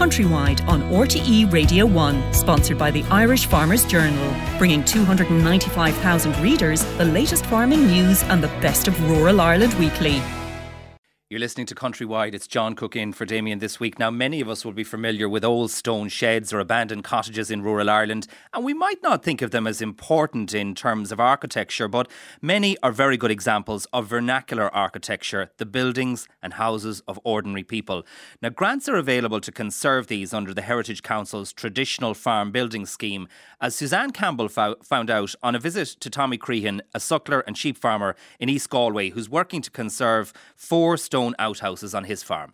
Countrywide on RTE Radio 1, sponsored by the Irish Farmers Journal, bringing 295,000 readers the latest farming news and the best of rural Ireland weekly. You're listening to Countrywide. It's John Cook in for Damien this week. Now, many of us will be familiar with old stone sheds or abandoned cottages in rural Ireland, and we might not think of them as important in terms of architecture, but many are very good examples of vernacular architecture, the buildings and houses of ordinary people. Now, grants are available to conserve these under the Heritage Council's Traditional Farm Building Scheme, as Suzanne Campbell found out on a visit to Tommy Crehan, a suckler and sheep farmer in East Galway, who's working to conserve 4 stone outhouses on his farm.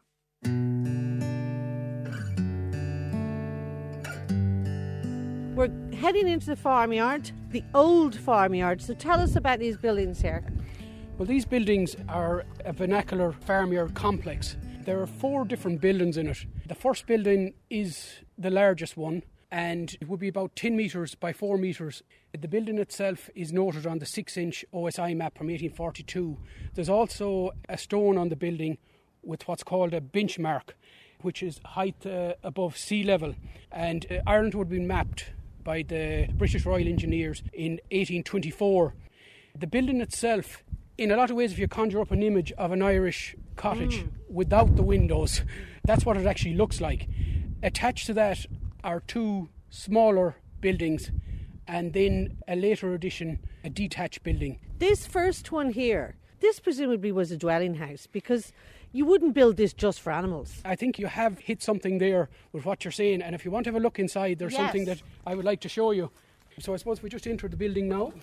We're heading into the farmyard, the old farmyard. So tell us about these buildings here. Well, these buildings are a vernacular farmyard complex. There are 4 different buildings in it. The first building is the largest one, and it would be about 10 metres by 4 metres. The building itself is noted on the 6-inch OSI map from 1842. There's also a stone on the building with what's called a benchmark, which is height above sea level. And Ireland would have been mapped by the British Royal Engineers in 1824. The building itself, in a lot of ways, if you conjure up an image of an Irish cottage without the windows, that's what it actually looks like. Attached to that are 2 smaller buildings, and then a later addition, a detached building. This first one here, this presumably was a dwelling house, because you wouldn't build this just for animals. I think you have hit something there with what you're saying, and if you want to have a look inside, there's something that I would like to show you. So I suppose we just enter the building now.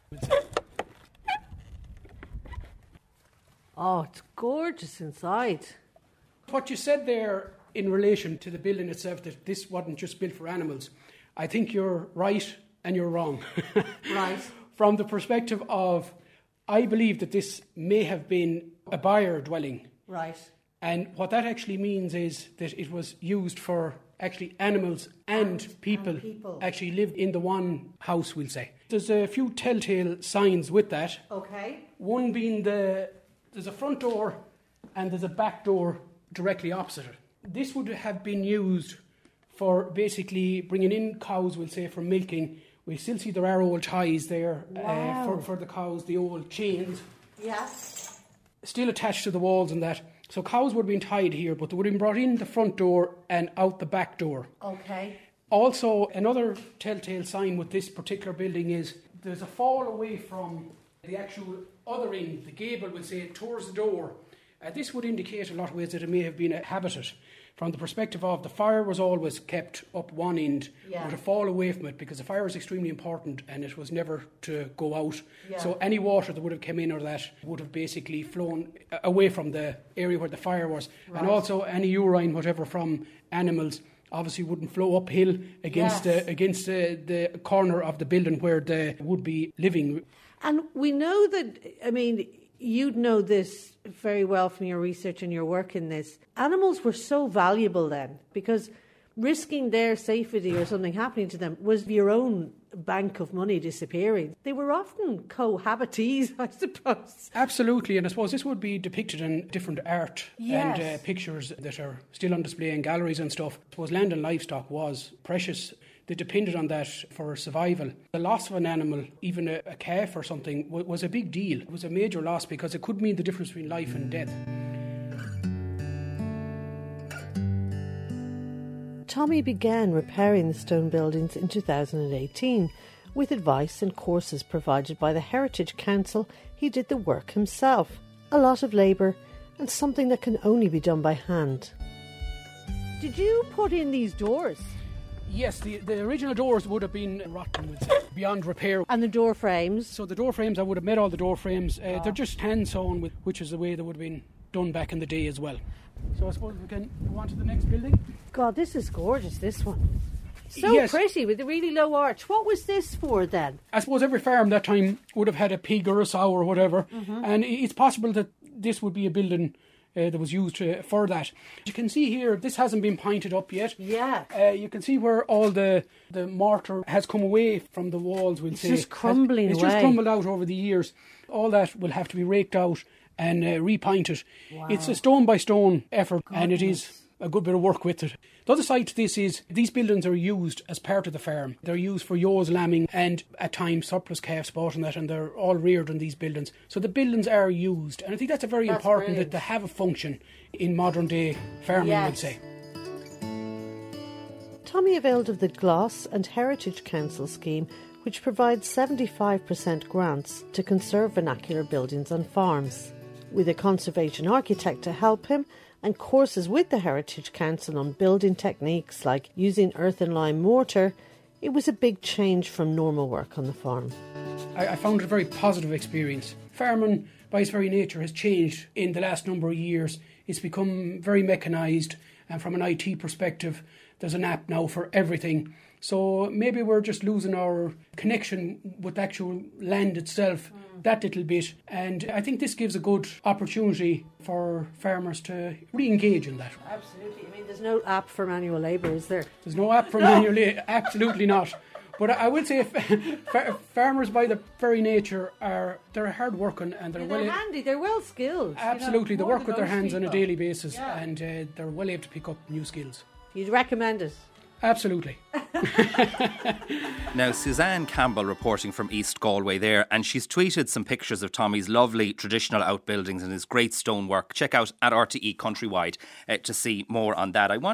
Oh, it's gorgeous inside. What you said there in relation to the building itself, that this wasn't just built for animals, I think you're right and you're wrong. Right. From the perspective of, I believe that this may have been a byre dwelling. Right. And what that actually means is that it was used for actually animals and people actually lived in the one house, we'll say. There's a few telltale signs with that. Okay. One being there's a front door and there's a back door directly opposite it. This would have been used for basically bringing in cows, we'll say, for milking. We still see there are old ties there for the cows, the old chains. Yes. Still attached to the walls and that. So cows would have been tied here, but they would have been brought in the front door and out the back door. Okay. Also, another telltale sign with this particular building is there's a fall away from the actual other end, the gable, we'll say, towards the door. This would indicate a lot of ways that it may have been habited. From the perspective of the fire was always kept up one end, but a fall away from it, because the fire is extremely important and it was never to go out. So any water that would have come in or that would have basically flown away from the area where the fire was. Right. And also any urine, whatever, from animals obviously wouldn't flow uphill against the corner of the building where they would be living. And we know that, I mean, you'd know this very well from your research and your work in this. Animals were so valuable then, because risking their safety or something happening to them was your own bank of money disappearing. They were often cohabitees, I suppose. Absolutely, and I suppose this would be depicted in different art and pictures that are still on display in galleries and stuff. I suppose land and livestock was precious. They depended on that for survival. The loss of an animal, even a calf or something, was a big deal. It was a major loss because it could mean the difference between life and death. Tommy began repairing the stone buildings in 2018. With advice and courses provided by the Heritage Council, he did the work himself. A lot of labour and something that can only be done by hand. Did you put in these doors? Yes, the original doors would have been rotten, beyond repair. And the door frames? So the door frames, I would have made all the door frames. They're just hand-sewn, which is the way they would have been done back in the day as well. So I suppose we can go on to the next building. God, this is gorgeous, this one. So pretty, with a really low arch. What was this for then? I suppose every farm that time would have had a pig or a sow or whatever. Mm-hmm. And it's possible that this would be a building that was used for that. You can see here, this hasn't been pointed up yet. Yeah. You can see where all the mortar has come away from the walls, we'll say. It's just crumbling away. It's just crumbled out over the years. All that will have to be raked out and repointed. Wow. It's a stone by stone effort, and it is a good bit of work with it. The other side to this is these buildings are used as part of the farm. They're used for ewes, lambing and at times surplus calf sport and that, and they're all reared in these buildings. So the buildings are used, and I think that's very important that they have a function in modern day farming, I would say. Tommy availed of the Gloss and Heritage Council scheme, which provides 75% grants to conserve vernacular buildings on farms. With a conservation architect to help him and courses with the Heritage Council on building techniques like using earth and lime mortar, it was a big change from normal work on the farm. I found it a very positive experience. Farming, by its very nature, has changed in the last number of years. It's become very mechanised, and from an IT perspective, there's an app now for everything. So maybe we're just losing our connection with the actual land itself, that little bit. And I think this gives a good opportunity for farmers to re-engage in that. Absolutely. I mean, there's no app for manual labour, is there? There's no app for manual labour, absolutely not. But I would say farmers by their very nature they're hard working and they're handy, they're well skilled. Absolutely, they work with their hands on a daily basis, and they're well able to pick up new skills. You'd recommend it? Absolutely. Now, Suzanne Campbell reporting from East Galway there, and she's tweeted some pictures of Tommy's lovely traditional outbuildings and his great stonework. Check out at RTE Countrywide to see more on that. I want